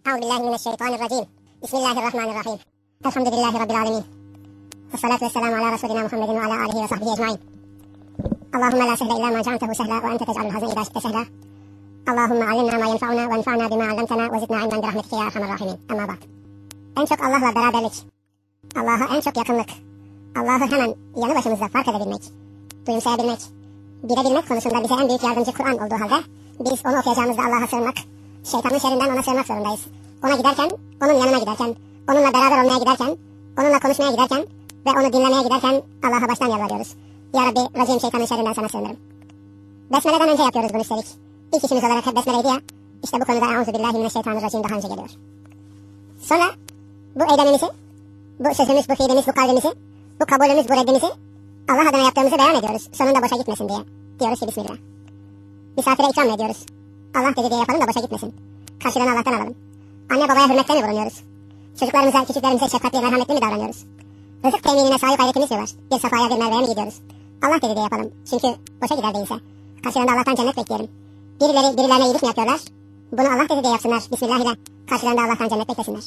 Euzubillahimineşşeytanirracim. Bismillahirrahmanirrahim. Elhamdülillahi Rabbil alemin. Vessalatu vesselamu ala Resulina Muhammedin ve ala alihi ve sahbihi ecmain. Allahümme la sehle illa ma cealtehu sehla ve ente tec'alul hazine idâ şi'te sehla. Allahümme allimna ma yenfa'una ve enfa'na bima allamtena ve zidna ilmen birahmetike ya erhamer rahimin. Amma ba'd. En çok Allah'la beraberlik, Allah'a en çok yakınlık, Allah'ı hemen yanı başımızda fark edebilmek, duyumsayabilmek, bilebilmek konusunda bize en büyük yardımcı Kur'an olduğu halde biz onu okuyacağımızda Allah'a sığınmak, şeytanın şerrinden ona sığınmak zorundayız. Ona giderken, onun yanına giderken, onunla beraber olmaya giderken, onunla konuşmaya giderken ve onu dinlemeye giderken Allah'a baştan yalvarıyoruz. Ya Rabbi, racim şeytanın şerrinden sana sığınırım. Besmele'den önce yapıyoruz bunu üstelik. İlk işimiz olarak hep besmeleydi ya. İşte bu konuda Euzubillahimineşşeytanirracim daha önce geliyor. Sonra bu eylemimizi, bu sözümüz, bu fiilimiz, bu kalbimizi, bu kabulümüz, bu reddimizi Allah adına yaptığımızı beyan ediyoruz. Sonunda boşa gitmesin diye. Diyoruz ki Bismillah. Misafire ikram ediyoruz. Allah dedi diye yapalım da boşa gitmesin. Karşılığını Allah'tan alalım. Anne babaya hürmette mi bulunuyoruz? Çocuklarımıza, küçüklerimize şefkatli, merhametli mi davranıyoruz? Rızık teminine sahip gayretimiz mi var? Bir safhaya, bir merveye mi gidiyoruz? Allah dedi diye yapalım. Çünkü boşa gider değilse. Karşılığında Allah'tan cennet bekleyelim. Birileri birilerine iyilik mi yapıyorlar? Bunu Allah dedi diye yapsınlar. Bismillah ile karşılığında Allah'tan cennet beklesinler.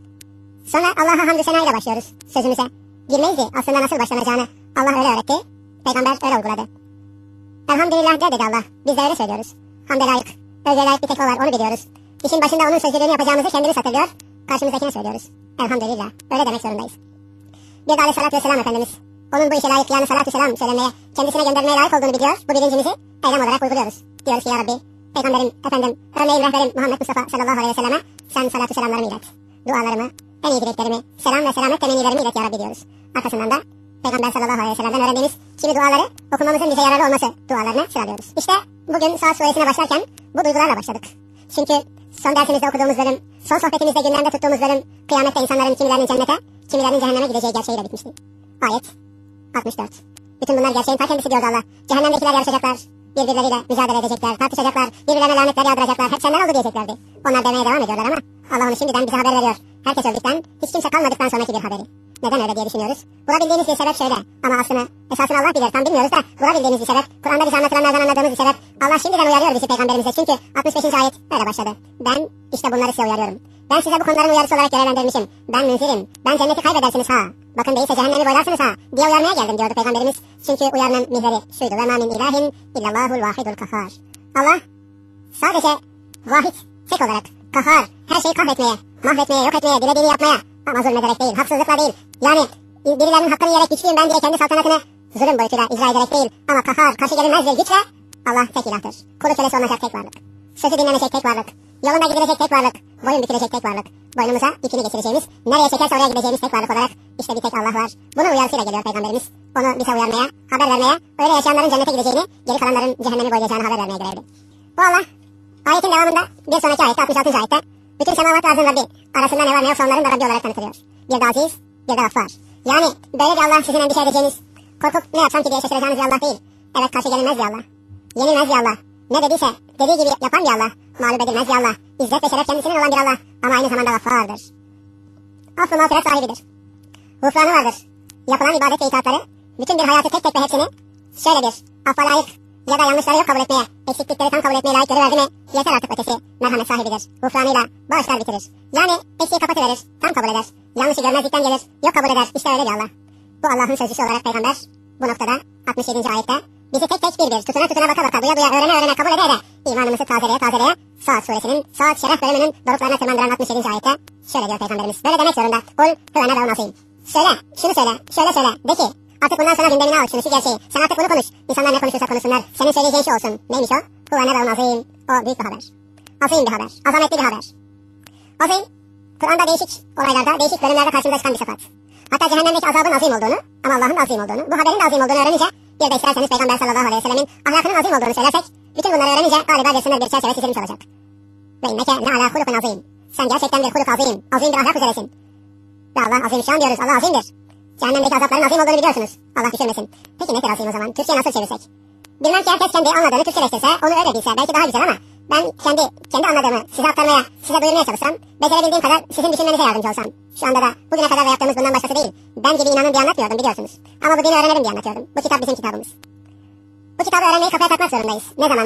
Sonra Allah'a hamdü sena ile başlıyoruz sözümüze. Girmeyiz ki aslında nasıl başlanacağını Allah öyle öğretti. Peygamber öyle uyguladı. Elhamdülillah de dedi Allah. Biz de öyle söylüyoruz. Hamde layık. Övgüye layık bir tek o var, onu biliyoruz. İşin başında onun sözlerini yapacağımızı kendimiz hatırlıyor. Karşımızdakine söylüyoruz. Elhamdülillah. Öyle demek zorundayız. Bir de aleyhissalatü vesselam Efendimiz. Onun bu işe layık yani salatü selam söylemeye, kendisine göndermeye layık olduğunu biliyor. Bu bilincimizi eylem olarak uyguluyoruz. Diyoruz ki ya Rabbi, Peygamberim, efendim, örneğin rehberim Muhammed Mustafa sallallahu aleyhi ve selleme sen salatü selamlarımı ilet. Dualarımı, en iyi dileklerimi, selam ve selamet temennilerimi ilet ya Rabbi diyoruz. Arkasından da Peygamber sallallahu aleyhi ve sellem'den öğrendiğimiz kimi duaları okumamızın bize yararlı olması dualarını sıralıyoruz. İşte bugün Saat suresine başlarken bu duygularla başladık. Çünkü son dersimizde okuduğumuz bölüm, son sohbetimizde gündemde tuttuğumuz bölüm, kıyamette insanların kimilerinin cennete, kimilerinin cehenneme gideceği gerçeğiyle bitmişti. Ayet 64. Bütün bunlar gerçeğin ta kendisi diyordu Allah. Cehennemdekiler yarışacaklar, birbirleriyle mücadele edecekler, tartışacaklar, birbirlerine lanetler yağdıracaklar, hep senden oldu diyeceklerdi. Onlar demeye devam ediyorlar ama Allah onu şimdiden bize haber veriyor. Herkes öldükten, hiç kimse kalmadıktan sonraki bir haberi. Neden öyle diye düşünüyoruz? Bulabildiğimiz bir sebep şöyle. Ama aslını, esasını Allah bilir, tam bilmiyoruz da bulabildiğimiz bir sebep, Kur'an'da bize anlatılanlardan anladığımız bir sebep. Allah şimdiden uyarıyor bizi peygamberimize çünkü 65. ayet böyle başladı. Ben işte bunları size uyarıyorum. Ben size bu konuların uyarısı olarak görevlendirmişim. Ben münzirim. Ben cenneti kaybedersiniz ha. Bakın değilse cehennemi boylarsınız ha diye uyarmaya geldim diyordu peygamberimiz. Çünkü uyarının mihveri şuydu. Ve ma min ilahin illallahul vahidul kahhar. Allah sadece vahid, tek olarak kahhar, her şeyi kahretmeye, mahvetmeye, yok etmeye, dilediğini yapmaya ama zulmederek değil, haksızlıkla değil. Yani birilerinin hakkını yiyerek güçlüyüm ben diye kendi saltanatını zulüm boyutuyla icra ederek değil. Ama kahhar, karşı gelinmez bir güçle Allah tek ilahtır. Kulu kölesi olmayacak tek varlık. Sözü dinlemeyecek tek varlık. Yolunda gidilecek tek varlık. Boyun bükülecek tek varlık. Boynumuza ipini geçireceğimiz, nereye çekerse oraya gideceğimiz tek varlık olarak işte bir tek Allah var. Bunun uyarısıyla geliyor peygamberimiz. Onu bize uyarmaya, haber vermeye, öyle yaşayanların cennete gideceğini, geri kalanların cehennemi boylayacağını haber vermeye görevli. Bu Allah ayetin devamında bir sonraki ayette 66. ayette bütün semavat arzın Rabbi, arasında ne var ne yoksa onların da Rabbi olarak tanıtılıyor. Bir de aziz, bir de gaffar. Yani böyle bir Allah sizin endişe edeceğiniz, korkup ne yapsam ki diye şaşıracağınız bir Allah değil. Evet, karşı gelinmez bir Allah. Yenilmez bir Allah. Ne dediyse dediği gibi yapan bir Allah. Mağlup edilmez bir Allah. İzzet ve şeref kendisinin olan bir Allah. Ama aynı zamanda gaffardır. Affı mağfiret sahibidir. Gufranı vardır. Yapılan ibadet ve itaatları, bütün bir hayatı tek tek ve hepsini şöyle bir affa layık ya da yanlışları yok kabul etmeye, eksiklikleri tam kabul etmeye layık verdi mi yeter artık ötesi merhamet sahibidir. Gufranıyla bağışlar bitirir. Yani eksiği kapatıverir, tam kabul eder. Yanlışı görmezlikten gelir, yok kabul eder. İşte öyle bir Allah. Bu Allah'ın sözcüsü olarak peygamber bu noktada 67. ayette bizi tek tek bir tutuna tutuna baka baka duya duya öğrene öğrene kabul ede ede imanımızı tazeleye tazeleye Saat suresinin Saat şeref bölümünün doruklarına tırmandıran 67. ayette şöyle diyor peygamberimiz. Böyle demek zorunda. Kul hüvene ve nasıyım. Söyle, şunu söyle, şöyle söyle. De ki artık bundan sonra gündemine al şunu şu gerçeği. Sen artık bunu konuş. İnsanlar ne konuşursa konuşsunlar. Senin söyleyeceğin şey olsun. Neymiş o? Hüvene ve nasıyım. O büyük bir haber. Azim bir haber. Azametli bir haber. Azim, Kur'an'da değişik olaylarda, değişik bölümlerde karşımıza çıkan bir sıfat. Hatta cehennemdeki azabın azim olduğunu ama Allah'ın da azim olduğunu, bu haberin de azim olduğunu öğrenince bir de isterseniz Peygamber sallallahu aleyhi ve sellemin ahlakının azim olduğunu söylersek, bütün bunları öğrenince galiba bir sınır bir çerçeve çizilmiş olacak. Ve inneke le ala hulukun azim. Sen gerçekten bir huluk azim, azim bir ahlak üzeresin. Ve Allah azim şu an diyoruz, Allah azimdir. Cehennemdeki azapların azim olduğunu biliyorsunuz. Allah düşürmesin. Peki nedir azim o zaman? Türkçe nasıl çevirsek? Bilmem ki herkes kendi anladığını Türkçeleştirse, onu öyle bilse belki daha güzel ama ben kendi anladığımı size aktarmaya, size duyurmaya çalışsam, becerebildiğim kadar sizin düşünmenize yardımcı olsam. Şu anda da bugüne kadar yaptığımız bundan başkası değil. Ben gibi inanın diye anlatmıyordum biliyorsunuz. Ama bu dini öğrenelim diye anlatıyordum. Bu kitap bizim kitabımız. Bu kitabı öğrenmeyi kafaya takmak zorundayız. Ne zamanla?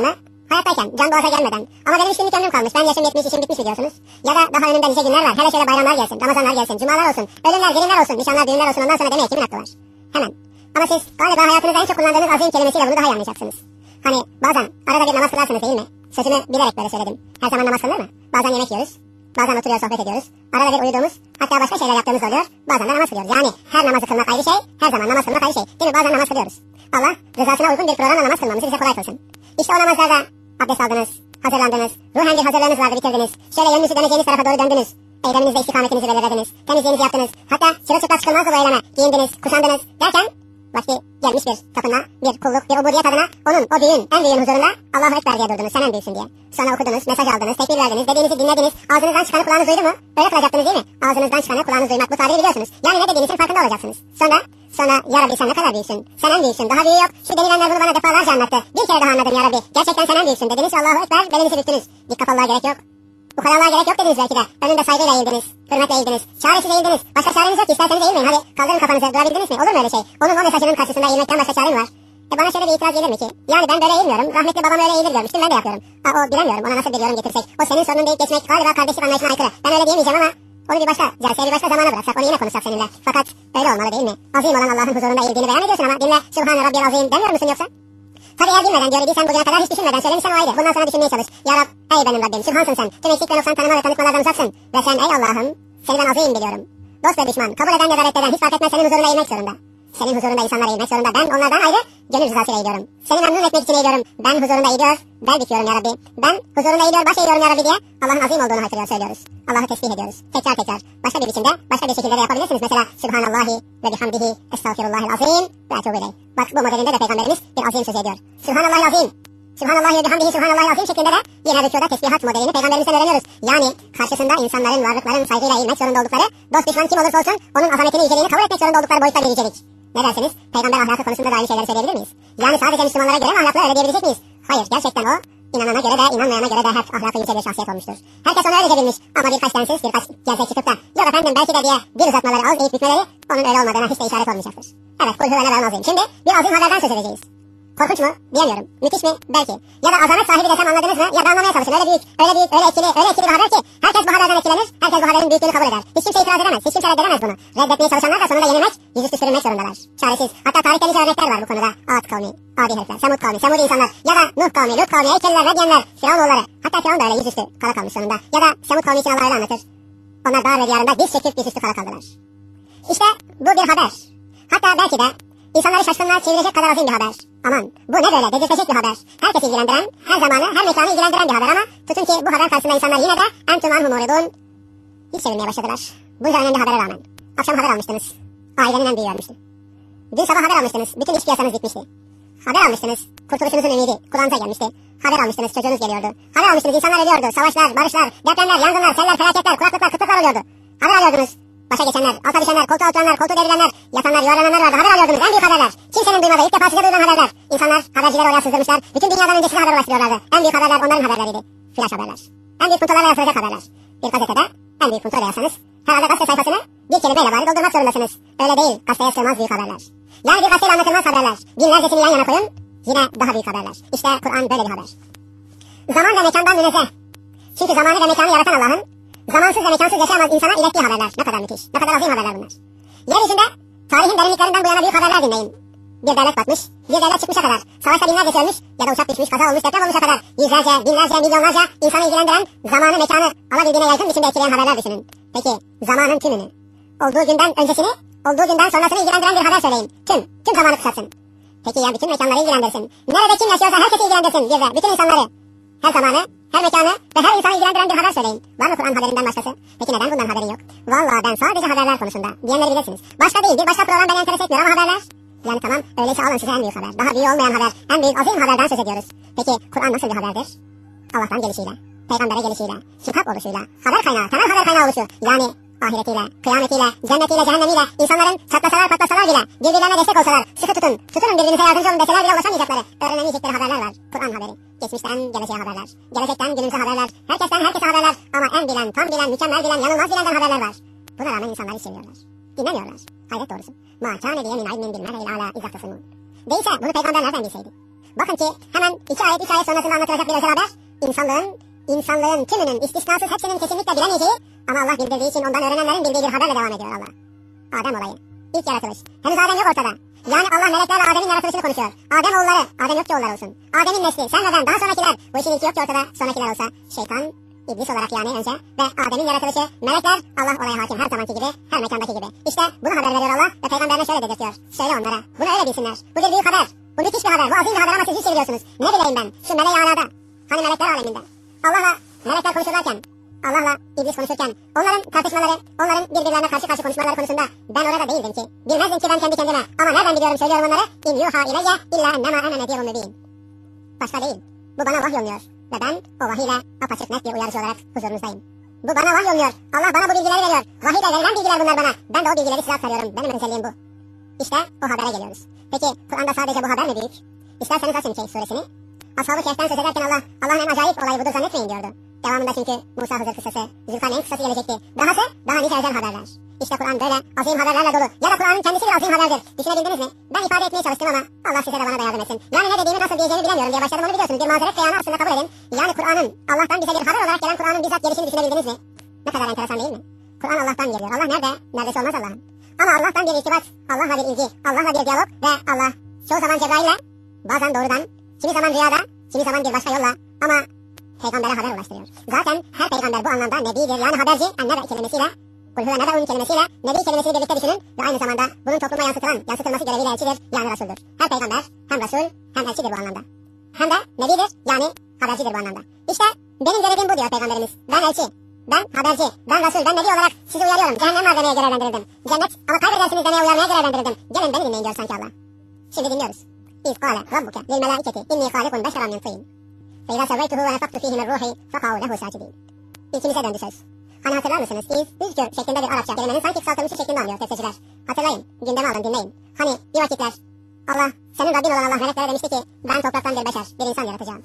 Hayattayken, can boğaza gelmeden. Ama benim 3 günlük ömrüm kalmış. Ben yaşım 70, işim bitmiş mi diyorsunuz? Ya da daha önümde nice günler var. Hele şöyle bayramlar gelsin, Ramazanlar gelsin, cumalar olsun, ölümler, dilimler olsun, nişanlar, düğünler olsun. Ondan sonra demeye kimin aklı var? Hemen. Ama siz galiba hayatınızda en çok kullandığınız azim kelimesiyle bunu daha iyi anlayacaksınız. Hani bazen arada bir namaz kılarsınız değil mi? Sözünü bilerek böyle söyledim. Her zaman namaz kılınır mı? Bazen yemek yiyoruz. Bazen oturuyor sohbet ediyoruz. Arada bir uyuduğumuz, hatta başka şeyler yaptığımız oluyor. Bazen de namaz kılıyoruz. Yani her namazı kılmak ayrı şey, her zaman namaz kılmak ayrı şey. Değil mi? Bazen namaz kılıyoruz. Allah rızasına uygun bir programla namaz kılmamızı bize kolay kılsın. İşte o namazlarda abdest aldınız, hazırlandınız, ruhen bir hazırlığınız vardı, bitirdiniz. Şöyle yönünüzü döneceğiniz tarafa doğru döndünüz. Eyleminizde istikametinizi belirlediniz. Temizliğinizi yaptınız. Hatta çırılçıplak çıkılmazdı bu eyleme. Giyindiniz, kuşandınız derken vakti gelmiş bir tapınma, bir kulluk, bir ubudiyet adına onun, o büyüğün, en büyüğün huzurunda Allahu Ekber diye durdunuz, sen en büyüksün diye. Sonra okudunuz, mesaj aldınız, tekbir verdiniz, dediğinizi dinlediniz, ağzınızdan çıkanı kulağınız duydu mu? Öyle kılacaktınız değil mi? Ağzınızdan çıkanı kulağınız duymak, bu tabiri biliyorsunuz. Yani ne dediğinizin farkında olacaksınız. Sonra ya Rabbi sen ne kadar büyüksün, sen en büyüksün, daha büyüğü yok. Şu denilenler bunu bana defalarca anlattı. Bir kere daha anladım ya Rabbi. Gerçekten sen en büyüksün dediniz, Allahu Ekber, belinizi büktünüz. Bir kafalığa gerek yok. Bu kadarlığa gerek yok dediniz belki de. Önünde saygıyla eğildiniz, hürmetle eğildiniz, çaresiz eğildiniz. Başka çareniz yok ki, isterseniz eğilmeyin. Hadi kaldırın kafanızı, durabildiniz mi? Olur mu öyle şey? Onun o mesajının karşısında eğilmekten başka çare mi var? Bana şöyle bir itiraz gelir mi ki? Yani ben böyle eğilmiyorum, rahmetli babam öyle eğilir görmüştüm, ben de yapıyorum. O bilemiyorum, ona nasıl bir yorum getirsek. O senin sorunun deyip geçmek galiba kardeşlik anlayışına aykırı. Ben öyle diyemeyeceğim ama onu bir başka celseye, bir başka zamana bıraksak, onu yine konuşsak seninle. Fakat öyle olmalı değil mi? Azim olan Allah'ın huzurunda eğildiğini beyan ediyorsun ama dinle, Sübhane Rabbiyel Azim demiyor musun yoksa? Tabii eğer bilmeden diyor idiysen bugüne kadar hiç düşünmeden söylemişsen o ayrı. Bundan sonra düşünmeye çalış. Ya Rab, ey benim Rabbim, Sübhansın sen. Tüm eksik ve noksan tanıma ve tanıtmalardan uzaksın. Ve sen ey Allah'ım, seni ben azim biliyorum. Dost ve düşman, kabul eden ya da reddeden hiç fark etmez senin huzurunda eğilmek zorunda. Senin huzurunda insanlar eğilmek zorunda. Ben onlardan ayrı gönül rızasıyla eğiliyorum. Seni memnun etmek için eğiliyorum. Ben huzurunda eğiliyor, bel büküyorum ya Rabbi. Ben huzurunda eğiliyor, baş eğiliyorum ya Rabbi diye Allah'ın azim olduğunu haykırıyor, söylüyoruz. Allah'ı tesbih ediyoruz. Tekrar. Başka bir biçimde, başka bir şekilde de yapabilirsiniz. Mesela Sübhanallahi ve bihamdihi estağfirullahil azim ve etûbü ileyh. Bak bu modelinde de Peygamberimiz bir azim söz ediyor. Sübhanallahil azim. Sübhanallahi ve bihamdihi Sübhanallahil azim şeklinde de yine rükûda tesbihat modelini Peygamberimizden öğreniyoruz. Yani karşısında insanların, varlıkların saygıyla eğilmek zorunda oldukları, dost düşman kim olursa olsun onun azametini, yüceliğini kabul etmek zorunda oldukları boyutta bir yücelik. Ne dersiniz? Peygamber ahlakı konusunda da aynı şeyleri söyleyebilir miyiz? Yani sadece Müslümanlara göre mi ahlaklı, öyle diyebilecek miyiz? Hayır, gerçekten o inanana göre de inanmayana göre de hep ahlakı yüce bir şahsiyet olmuştur. Herkes onu öylece bilmiş ama birkaç densiz, birkaç gelse çıkıp da yok efendim belki de diye bir uzatmaları, az eğip bükmeleri onun öyle olmadığına hiç de işaret olmayacaktır. Evet, kul huve nevel azim. Şimdi bir azim haberden söz edeceğiz. Korkunç mu? Diyemiyorum. Müthiş mi? Belki. Ya da azamet sahibi desem anladınız mı? Ya da anlamaya çalışın. Öyle büyük, öyle etkili bir haber ki herkes bu haberden etkilenir, herkes bu haberin büyüklüğünü kabul eder. Hiç kimse itiraz edemez, hiç kimse reddedemez bunu. Reddetmeye çalışanlar da sonunda yenilmek, yüzüstü sürünmek zorundalar. Çaresiz. Hatta tarihte nice örnekler var bu konuda. Ad kavmi, adi herifler, Semud kavmi, Semud insanlar ya da Nuh kavmi, Lut kavmi, Heykeliler, Medyenler, Firavunoğulları. Hatta Firavun da öyle yüzüstü kala kalmış sonunda. Ya da Semud kavmi için Allah öyle anlatır. Onlar dağ ve diyarında diz çöküp yüzüstü kala kaldılar. İşte bu bir haber. Hatta belki de İnsanları şaşkınlığa çevirecek kadar azim bir haber. Aman bu ne böyle dedirtecek bir haber. Herkesi ilgilendiren, her zamanı, her mekanı ilgilendiren bir haber ama tutun ki bu haber karşısında insanlar yine de entum anhum muridun hiç sevinmeye başladılar. Bunca önemli habere rağmen. Akşam haber almıştınız. Ailenin en büyüğü ölmüştü. Dün sabah haber almıştınız. Bütün iş piyasanız bitmişti. Haber almıştınız. Kurtuluşunuzun ümidi kulağınıza gelmişti. Haber almıştınız. Çocuğunuz geliyordu. Haber almıştınız. İnsanlar ölüyordu. Savaşlar, barışlar, depremler, yangınlar, seller, felaketler, kuraklıklar, kıtlıklar oluyordu. Haber alıyordunuz. Başa geçenler, alta düşenler, koltuğa oturanlar, koltuğu devrilenler, yatanlar, yuvarlananlar vardı. Haber alıyordunuz. En büyük haberler. Kimsenin duymadığı, ilk defa size duyulan haberler. İnsanlar habercileri oraya sızdırmışlar. Bütün dünyadan önce size haber ulaştırıyorlardı. En büyük haberler onların haberleriydi. Flash haberler. En büyük puntolarla yazılacak haberler. Bir gazetede en büyük puntoyla yazsanız herhalde gazete sayfasını bir kelimeyle bari doldurmak zorundasınız. Öyle değil. Gazeteye sığmaz büyük haberler. Yani bir gazeteyle anlatılmaz haberler. Binlercesini yan yana koyun. Yine daha büyük haberler. İşte Kur'an böyle bir haber. Zaman ve mekandan münezzeh. Çünkü zamanı ve mekanı yaratan Allah'ın zamansız ve mekansız yaşayamaz insana ilettiği haberler. Ne kadar müthiş. Ne kadar azim haberler bunlar. Yeryüzünde tarihin derinliklerinden bu yana büyük haberler dinleyin. Bir devlet batmış, bir devlet çıkmışa kadar. Savaşta binlerce ölmüş ya da uçak düşmüş, kaza olmuş, deprem olmuşa kadar. Yüzlerce, binlerce, milyonlarca insanı ilgilendiren, zamanı, mekanı alabildiğine yaygın biçimde etkileyen haberler düşünün. Peki zamanın tümünü, olduğu günden öncesini, olduğu günden sonrasını ilgilendiren bir haber söyleyin. Tüm zamanı kısaltsın. Peki ya bütün mekanları ilgilendirsin. Nerede kim yaşıyorsa herkesi ilgilendirsin. Bir de bütün insanları, her zamanı, her mekanı ve her insanı ilgilendiren bir haber söyleyin. Var mı Kur'an haberinden başkası? Peki neden bundan haberin yok? Vallahi ben sadece haberler konusunda diyenleri bilirsiniz. Başka değil, bir başka program beni enteres etmiyor ama haberler. Yani tamam, öyleyse alın size en büyük haber. Daha büyüğü olmayan haber, en büyük azim haberden söz ediyoruz. Peki Kur'an nasıl bir haberdir? Allah'tan gelişiyle, peygambere gelişiyle, kitap oluşuyla, haber kaynağı, temel haber kaynağı oluşu. Yani ahiretiyle, kıyametiyle, cennetiyle, cehennemiyle, insanların çatlasalar patlasalar bile, birbirlerine destek olsalar, sıkı tutunun birbirinize yardımcı olun deseler bile ulaşamayacakları, öğrenemeyecekleri haberler var. Kur'an haberi. Geçmişten geleceğe haberler, gelecekten günümüze haberler, herkesten herkese haberler ama en bilen, tam bilen, mükemmel bilen, yanılmaz bilenden haberler var. Buna rağmen insanlar hiç seviyorlar. Dinlemiyorlar. Hayret doğrusu. Ma kâne diye min ilmin bilmâ ile alâ izzâhtasın. Değilse bunu peygamber nereden bilseydi? Bakın ki hemen 2 ayet 3 ayet sonrasında anlatılacak bir özel haber. İnsanlığın tümünün istisnasız hepsinin kesinlikle bilemeyeceği ama Allah bildirdiği için ondan öğrenenlerin bildiği bir haberle devam ediyor Allah. Adem olayı. İlk yaratılış. Henüz Adem yok ortada. Yani Allah meleklerle Adem'in yaratılışını konuşuyor. Adem oğulları. Adem yok ki oğulları olsun. Adem'in nesli. Sen ve ben. Daha sonrakiler. Bu işin ilki yok ki ortada. Sonrakiler olsa. Şeytan, iblis olarak yani önce. Ve Adem'in yaratılışı. Melekler. Allah olaya hakim her zamanki gibi. Her mekandaki gibi. İşte bunu haber veriyor Allah. Ve peygamberine şöyle dedirtiyor. Söyle onlara. Bunu öyle bilsinler. Bu bir büyük haber. Bu müthiş bir haber. Bu azim bir haber ama siz hiç biliyorsunuz. Ne bileyim ben. Şu meleği alada. Hani melekler aleminde. Allah'la melekler konuşurlarken. Allah'la iblis konuşurken onların tartışmaları, onların birbirlerine karşı konuşmaları konusunda ben orada değildim ki. Bilmezdim ki ben kendi kendime. Ama nereden biliyorum söylüyorum onları. İn yuha ileyye illa ennema ene nedirun mübin. Başka değil. Bu bana vahyoluyor. Ve ben o vahiyle apaçık net bir uyarıcı olarak huzurunuzdayım. Bu bana vahyoluyor. Allah bana bu bilgileri veriyor. Vahiyle verilen bilgiler bunlar bana. Ben de o bilgileri size aktarıyorum. Benim özelliğim bu. İşte o habere geliyoruz. Peki Kur'an'da sadece bu haber mi büyük? İsterseniz açın Kehf suresini. Ashab-ı Kehf'ten söz ederken Allah'ın en acayip olayı budur zannetmeyin diyordu. Devamında çünkü Musa Hızır kıssası, Zülkarneyn kıssası gelecekti. Dahası daha nice özel haberler. İşte Kur'an böyle azim haberlerle dolu. Ya da Kur'an'ın kendisi bir azim haberdir. Düşünebildiniz mi? Ben ifade etmeye çalıştım ama Allah size de bana da yardım etsin. Yani ne dediğimi nasıl diyeceğimi bilemiyorum diye başladım onu biliyorsunuz. Bir mazeret beyanı aslında kabul edin. Yani Kur'an'ın Allah'tan bize bir haber olarak gelen Kur'an'ın bizzat gelişini düşünebildiniz mi? Ne kadar enteresan değil mi? Kur'an Allah'tan geliyor. Allah nerede? Neredeyse olmaz Allah'ın. Ama Allah'tan bir irtibat, Allah'la bir ilgi, Allah'la bir diyalog ve Allah çoğu zaman Cebrail'le, bazen doğrudan, kimi zaman rüyada, kimi zaman bir başka yolla ama peygambere haber ulaştırıyor. Zaten her peygamber bu anlamda nebidir yani haberci, ennebe kelimesiyle, kulhuve nebe'un kelimesiyle, nebi kelimesini birlikte düşünün ve aynı zamanda bunun topluma yansıtılması göreviyle elçidir yani Resul'dür. Her peygamber hem Resul hem elçidir bu anlamda. Hem de nebidir yani habercidir bu anlamda. İşte benim görevim bu diyor peygamberimiz. Ben elçi, ben haberci, ben Resul, ben nebi olarak sizi uyarıyorum. Cehennem var demeye görevlendirildim. Cennet ama kaybedersiniz demeye uyarmaya görevlendirildim. Gelin beni dinleyin diyor sanki Allah. Şimdi dinliyoruz. İz kâle rabbuke lil melâiketi inni khâlikun beşeran min tîn. Ve izâ sevveytuhu ve nefaktu fîhi min ruhi fekâu lehu sâcidîn. İlkimize döndü söz. Hani hatırlar mısınız? Üzkür şeklinde bir Arapça kelimenin sanki kısaltılmışı şeklinde anlıyor tefsirciler. Hatırlayın, gündeme alın, dinleyin. Hani bir vakitler Allah, senin Rabbin olan Allah meleklere demişti ki ben topraktan bir beşer, bir insan yaratacağım.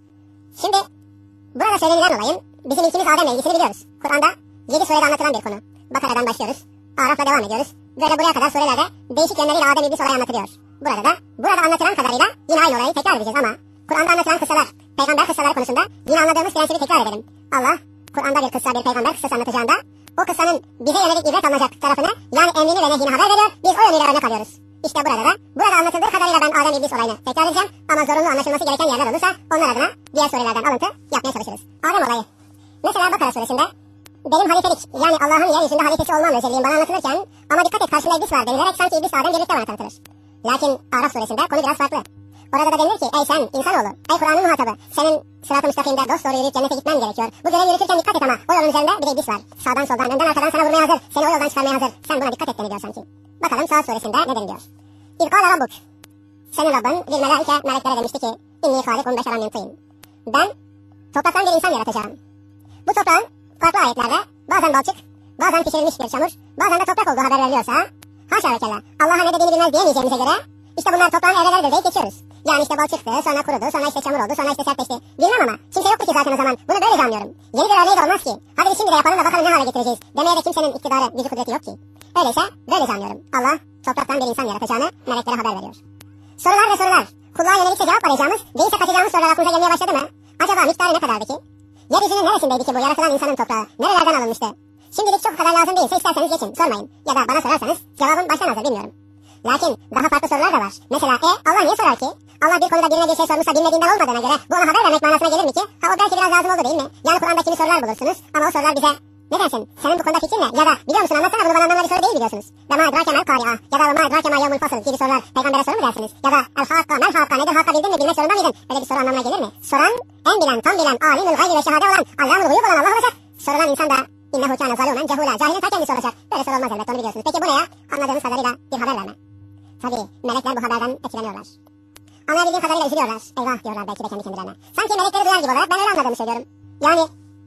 Şimdi burada söylenilen olayın bizim ilkimiz Adem'le ilgisini biliyoruz. Kur'an'da 7 surede anlatılan bir konu. Bakara'dan başlıyoruz. Araf'la devam ediyoruz. Böyle buraya kadar surelerde değişik yönleriyle Adem iblis olayı anlatılıyor. Burada anlatılan kadarıyla yine aynı olayı tekrar edeceğiz ama Kur'an'da anlatılan kıssalar, peygamber kıssaları konusunda yine anladığımız prensibi tekrar edelim. Allah, Kur'an'da bir kıssa, bir peygamber kıssası anlatacağında o kıssanın bize yönelik ibret alınacak tarafını yani emrini ve nehyini haber veriyor, biz o yönüyle örnek alıyoruz. İşte burada anlatıldığı kadarıyla ben Adem iblis olayını tekrar edeceğim ama zorunlu anlaşılması gereken yerler olursa onlar adına diğer surelerden alıntı yapmaya çalışırız. Adem olayı. Mesela Bakara suresinde benim halifelik yani Allah'ın yeryüzünde halifesi olmam özelliğim bana anlatılırken ama dikkat et karşımda iblis var denilerek sanki iblis Adem birlikte bana tanıtılır. Lakin Araf suresinde konu biraz farklı. Orada da denilir ki ey sen insanoğlu, ey Kur'an'ın muhatabı, senin sırat-ı müstakimde dosdoğru yürüyüp cennete gitmen gerekiyor. Bu görevi yürütürken dikkat et ama o yolun üzerinde bir de iblis var. Sağdan soldan önden arkadan sana vurmaya hazır, seni o yoldan çıkarmaya hazır. Sen buna dikkat et deniliyor sanki. Bakalım Saat suresinde ne deniliyor? İzkâle rabbuk. Senin Rabbin bir meleklere demişti ki inni khâlikun beşeran min tîn. Ben topraktan bir insan yaratacağım. Bu toprağın farklı ayetlerde bazen balçık, bazen pişirilmiş bir çamur, bazen de toprak olduğu haber veriliyorsa haşa ve kella Allah'a ne dediğini bilmez diyemeyeceğimize göre işte bunlar toprağın evrelerdir deyip geçiyoruz. Yani işte balçıktı, sonra kurudu, sonra işte çamur oldu, sonra işte sertleşti. Bilmem ama kimse yoktu ki zaten o zaman. Bunu böylece anlıyorum. Yeni bir örneği de olmaz ki. Hadi biz şimdi de yapalım da bakalım ne hale getireceğiz. Demeye de kimsenin iktidarı, gücü kudreti yok ki. Öyleyse böylece anlıyorum. Allah topraktan bir insan yaratacağını meleklere haber veriyor. Sorular ve sorular. Kulluğa yönelikse cevap arayacağımız, değilse kaçacağımız sorular aklınıza gelmeye başladı mı? Acaba miktarı ne kadardı ki? Yeryüzünün neresindeydi ki bu yaratılan insanın toprağı? Nerelerden alınmıştı? Şimdilik çok kadar lazım değilse isterseniz geçin, sormayın. Ya da bana sorarsanız cevabım baştan hazır bilmiyorum. Lakin daha farklı sorular da var. Mesela Allah niye sorar ki? Allah bir konuda birine bir şey sormuşsa bilmediğinden olmadığına göre bu ona haber vermek manasına gelir mi ki? Ha o belki biraz lazım oldu değil mi? Yani Kur'an'da kimi sorular bulursunuz ama o sorular bize ne dersin? Senin bu konuda fikrin ne? Ya da biliyor musun anlatsana bunu bana anlamına bir soru değil biliyorsunuz. Ve ma edrake mel kari'a ya da ma edrake ma yevmul fasıl gibi sorular peygambere soru mu dersiniz? Ya da el hakka mel hakka nedir hakka bildin mi bilmek zorunda mıydın? Öyle bir soru anlamına gelir mi? Soran en bilen tam bilen alimul gaybi ve şehade olan Allah'ın guyub olan Allah olacak. Sorulan insan da innehu kâne zalûmen cehûlâ cahilin ta kendisi olacak. Böyle soru olmaz elbette onu biliyorsunuz. Peki bu ne ya? Anladığınız kadarıyla bir haber verme. Tabii melekler bu haberden etkileniyorlar. Anlayabildiğim kadarıyla üzülüyorlar. Eyvah diyorlar belki de kendi kendilerine. Sanki melekleri duyar gibi olarak ben öyle anladığımı söylüyorum. Yani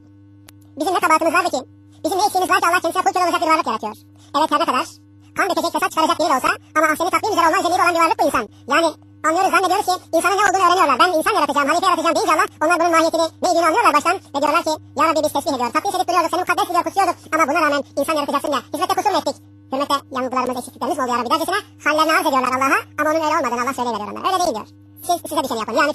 bizim ne kabahatimiz vardı ki? Bizim ne eksiğimiz var ki Allah kendisine kul köle olacak bir varlık yaratıyor. Evet her ne kadar kan dökecek fesat çıkaracak biri de olsa ama ahseni takvim üzere olma özelliği olan bir varlık bu insan. Yani anlıyoruz zannediyoruz ki insanın ne olduğunu öğreniyorlar. Ben insan yaratacağım, halife yaratacağım deyince Allah onlar bunun mahiyetini neydiğini anlıyorlar baştan ve diyorlar ki ya Rabbi biz tesbih ediyor. Takdis edip duruyorduk, seni mukaddes ediyor, kutsuyorduk ama buna rağmen insan yaratacaksın ya. Hizmette kusur mu ettik? Hürmete yanılgılarımız, eksikliklerimiz mi oldu ya Rabbi dercesine hallerini arz ediyorlar Allah'a ama onun öyle olmadığını Allah söyleyiveriyor onlara. Öyle değil diyor. Size bir şey yapın. Yani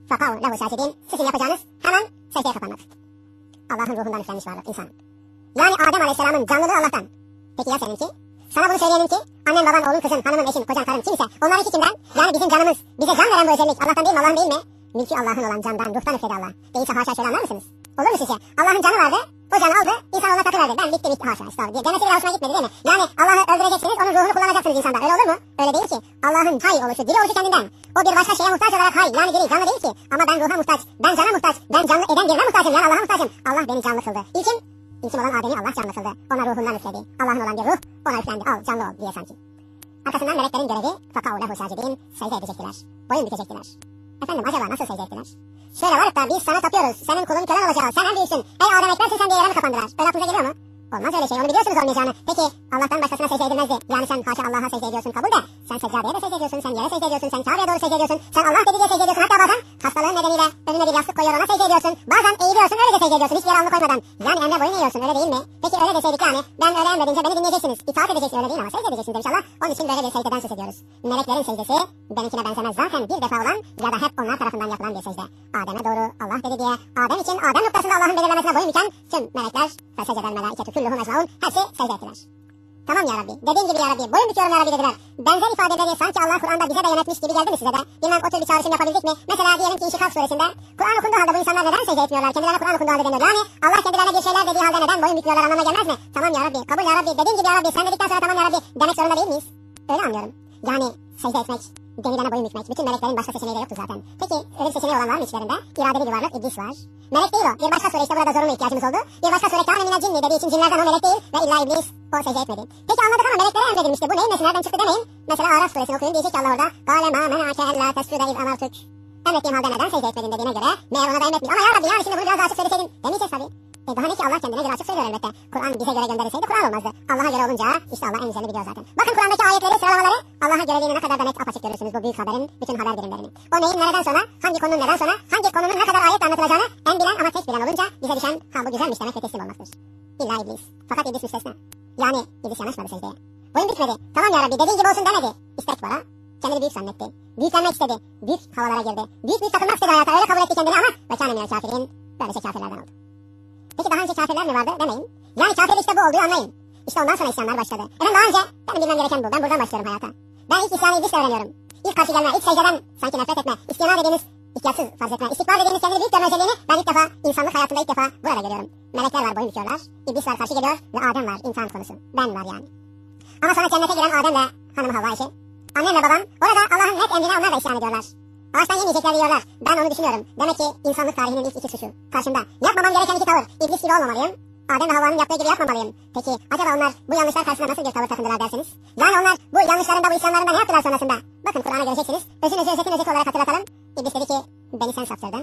فَقَوْ لَهُ سَاجِدِينَ. Sizin yapacağınız hemen secdeye kapanmak. Allah'ın ruhundan üflenmiş varlık insan. Yani Adem Aleyhisselam'ın canlılığı Allah'tan. Peki ya seninki? Sana bunu söyleyenin ki annen, baban, oğlun, kızın, hanımın, eşin, kocan, karın kimse onların iki kimden? Yani bizim canımız, bize can veren bu özellik Allah'tan değil mi, Allah'ın değil mi? Mülkü Allah'ın olan candan, ruhtan üfledi Allah. Değilse haşa şöyle anlar mısınız? Olur mu sizce? Allah'ın canı vardı, o canı aldı, insan ona takıverdi. Ben bitti haşa işte. Demesi bile hoşuna gitmedi değil mi? Yani Allah'ı öldüreceksiniz, onun ruhunu kullanacaksınız insanda. Öyle olur mu? Öyle değil ki. Allah'ın hay oluşu, diri oluşu kendinden. O bir başka şeye muhtaç olarak hay, yani diri, canlı değil ki. Ama ben ruha muhtaç, ben cana muhtaç, ben canlı eden birine muhtacım, yani Allah'a muhtacım. Allah beni canlı kıldı. İlkim olan Adem'i Allah canlı kıldı. Ona ruhundan üfledi. Allah'ın olan bir ruh, ona üflendi. Al canlı ol diye sanki. Arkasından meleklerin görevi فَقَوْ لَهُ سَاجِدِينَ. Secde edecektiler. Boyun bükecektiler. Efendim acaba nasıl secde ettiler? Şöyle varıp da biz sana tapıyoruz, senin kulun kölen olacağız, sen en büyüksün, ey Adem ekbersin sen diye yere mi kapandılar? Böyle aklınıza geliyor mu? Olmaz öyle şey, onu biliyorsunuz olmayacağını. Peki Allah'tan başkasına secde edilmezdi. Yani sen haşa Allah'a secde ediyorsun, kabul de. Sen seccadeye de secde ediyorsun, sen yere secde ediyorsun, sen Kabe'ye doğru secde ediyorsun, sen Allah dedi diye secde ediyorsun. Hatta bazen hastalığın nedeniyle önüne bir yastık koyuyor, ona secde ediyorsun. Bazen eğiliyorsun, öylece secde ediyorsun, hiç yere alnı koymadan. Yani emre boyun eğiyorsun, öyle değil mi? Peki öyle deseydik yani, ben öyle emredince beni dinleyeceksiniz, itaat edeceksiniz, öyle değil ama secde edeceksiniz demiş Allah. Onun için böyle bir secdeden söz ediyoruz. Meleklerin secdesi benimkine benzemez, zaten bir defa olan ya da hep onlar tarafından yapılan bir secde. Adem'e doğru Allah dedi diye, Adem için Adem noktasında Allah'ın belirlemesine boyun büken tüm melekler ve secdeden melaiketü küllühüm ecmaun hepsi secde ettiler. Tamam ya Rabbi, dediğin gibi ya Rabbi, boyun büküyorum ya Rabbi dediler. Benzer ifadeleri sanki Allah Kur'an'da bize de yönetmiş gibi geldi mi size de? Bilmem o tür bir çağrışım yapabildik mi? Mesela diyelim ki İnşikak suresinde Kur'an okunduğu halde bu insanlar neden secde etmiyorlar? Kendilerine Kur'an okunduğu halde deniyor. Yani Allah kendilerine bir şeyler dediği halde neden boyun bükmüyorlar anlamına gelmez mi? Tamam ya Rabbi, kabul ya Rabbi, dediğin gibi ya Rabbi, sen dedikten sonra tamam ya Rabbi demek zorunda değil miyiz? Öyle anlıyorum. Yani secde etmek, denilene boyun bükmek, bütün meleklerin başka seçeneği de yoktu zaten. Peki öyle bir seçeneği olan var mı içlerinde? İradeli bir varlık, iblis var. Melek değil o. Bir başka sure işte burada zorunlu ihtiyacımız oldu. Bir başka sure kâne minel cinni dediği için cinlerden o melek değil ve illa iblis o secde etmedi. Peki anladık ama meleklere emredilmişti. Bu neyin nesi nereden çıktı demeyin. Mesela Araf suresini okuyun diyecek ki Allah orada قَالَ مَا مَنَعَكَ اَلَّا تَسْجُدَ اِذْ اَمَرْتُكَ. Emrettiğim halde neden secde etmedin dediğine göre meğer ona da emretmiyor. Ama ya Rabbi yani şimdi bunu biraz daha açık söyleseydin demeyeceğiz tabii. Daha ne ki Allah kendine göre açık söylüyor elbette. Kur'an bize göre gönderilseydi Kur'an olmazdı. Allah'a göre olunca işte Allah en güzelini biliyor zaten. Bakın Kur'an'daki ayetleri, sıralamaları Allah'a göreliğini ne kadar da net apaçık görürsünüz bu büyük haberin bütün haber birimlerini. O neyin nereden sonra, hangi konunun neden sonra, hangi konunun ne kadar ayet anlatılacağını en bilen ama tek bilen olunca bize düşen ha bu güzelmiş demek ve teslim olmaktır. İlla iblis. Fakat iblis müstesna. Yani iblis yanaşmadı secdeye. Boyun bükmedi. Tamam ya Rabbi dediğin gibi olsun demedi. İstek var ha. Kendini büyük zannetti. Büyüklenmek istedi. Büyük havalara girdi. Büyük takılmak istedi hayata. Öyle kabul etti kendini ama ve kâne minel kafirin. Böylece kafirlerden oldu. Peki daha önce kafirler mi vardı demeyin. Yani kafirlik işte bu olduğu anlayın. İşte ondan sonra isyanlar başladı. Efendim daha önce benim bilmem gereken bu. Ben buradan başlıyorum hayata. Ben ilk isyanı iblisle öğreniyorum. İlk karşı gelme, ilk secdeden sanki nefret etme. İstina dediğimiz ihtiyatsız farz etme. İstikbal dediğimiz kendini büyük görme özelliğini ben ilk defa insanlık hayatında ilk defa burada görüyorum. Melekler var boyun büküyorlar. İblis var karşı geliyor ve Adem var imtihan konusu. Ben var yani. Ama sonra cennete giren Adem'le hanım Havva işi. Annemle babam orada Allah'ın net emrine onlar da isyan ediyorlar. Ağaçtan yemeyecekler diyorlar. Ben onu düşünüyorum. Demek ki insanlık tarihinin ilk iki suçu. Karşımda. Yapmamam gereken iki tavır. İblis gibi olmamalıyım. Adem ve Havva'nın yaptığı gibi yapmamalıyım. Peki acaba onlar bu yanlışlar karşısında nasıl bir tavır takındılar dersiniz? Yani onlar bu yanlışlarında bu isyanlarında ne yaptılar sonrasında? Bakın Kur'an'a göreceksiniz. Özün özetin özeti olarak hatırlatalım. İblis dedi ki beni sen saptırdın.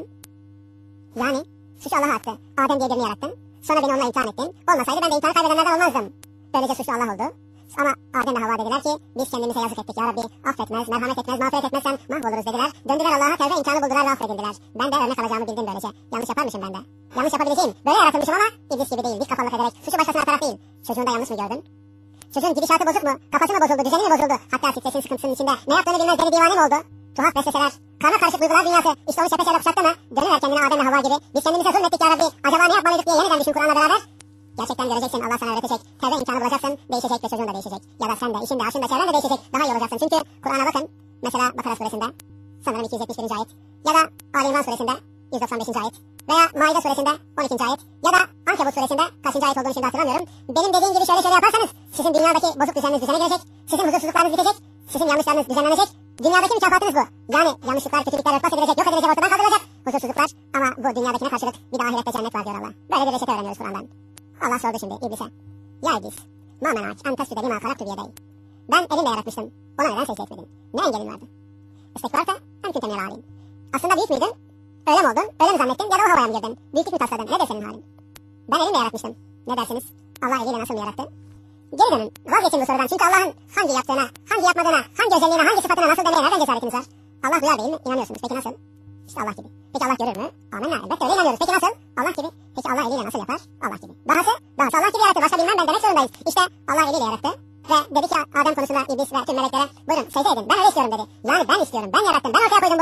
Yani suçu Allah'a attı. Adem diye birini yarattın. Sonra beni onunla imtihan ettin. Olmasaydı ben de imtihanı kaybedenlerden olmazdım. Böylece suçlu Allah oldu. Ama Adem ve Havva dediler ki biz kendimize yazık ettik ya Rabbi. Affetmez, merhamet etmez, mağfiret etmezsen mahvoluruz dediler. Döndüler Allah'a tevbe imkanı buldular ve affedildiler. Ben de örnek alacağımı bildim böylece. Yanlış yaparmışım ben de. Yanlış yapabileceğim. Böyle yaratılmışım ama iblis gibi değil. Dik kafalık ederek suçu başkasına atarak değil. Çocuğunda yanlış mı gördün? Çocuğun gidişatı bozuk mu? Kafası mı bozuldu? Düzeni mi bozuldu? Hatta stresin sıkıntısının içinde ne yaptığını bilmez deli divane mi oldu? Tuhaf vesveseler. Karma karışık duygular dünyası. İşte onu çepeçevre kuşattı mı? Dönüver kendine Adem ve Havva gibi. Biz kendimize zulmettik ya Rabbi. Acaba ne yapmalıydık diye yeniden düşün Kur'an'la beraber. Gerçekten göreceksin Allah sana öğretecek. Tevbe imkanı bulacaksın. Değişecek ve çocuğun da değişecek. Ya da sen de, işin de, aşın da, çevren de değişecek. Daha iyi olacaksın. Çünkü Kur'an'a bakın. Mesela Bakara suresinde. Sanırım 271. ayet. Ya da Ali İmran suresinde. 195. ayet. Veya Maide suresinde. 12. ayet. Ya da Ankebut suresinde. Kaçıncı ayet olduğunu şimdi hatırlamıyorum. Benim dediğim gibi şöyle yaparsanız. Sizin dünyadaki bozuk düzeniniz düzene girecek. Sizin huzursuzluklarınız bitecek. Sizin yanlışlarınız düzenlenecek. Dünyadaki mükafatınız bu. Yani yanlışlıklar, kötülükler örtbas edilecek, yok edilecek, ortadan kaldırılacak. Huzursuzluklar. Ama bu dünyadakine karşılık bir de ahirette cennet var diyor Allah. Böyle bir reçete öğreniyoruz Kur'an'dan. Allah sordu şimdi iblise. Ya iblis. Ma menaç en tesüde lima kalaktu biyedey. Ben elimle yaratmıştım. Ona neden secde etmedin? Ne engelin vardı? İstekbarta en kunte minel alim. Aslında büyük müydün? Öyle mi oldun? Öyle mi zannettin? Ya da o havaya mı girdin? Büyüklük mü tasladın? Nedir senin halin? Ben elimle yaratmıştım. Ne dersiniz? Allah eliyle nasıl mı yarattı? Geri dönün. Vazgeçin bu sorudan. Çünkü Allah'ın hangi yaptığına, hangi yapmadığına, hangi özelliğine, hangi sıfatına nasıl demeye nereden cesaretiniz var? Allah duyar değil mi? İnanıyorsunuz. Peki nasıl? İşte Allah gibi. Peki Allah görür mü? Amenna. Elbette öyle inanıyoruz. Peki nasıl? Allah gibi. Peki Allah eliyle nasıl yapar? Allah gibi. Dahası Allah gibi yarattı. Başka bilmem ben demek zorundayız. İşte Allah eliyle yarattı. Ve dedi ki Adem konusunda iblis ve tüm meleklere buyurun secde edin. Ben öyle istiyorum dedi. Yani ben istiyorum. Ben yarattım. Ben ortaya koydum bunu.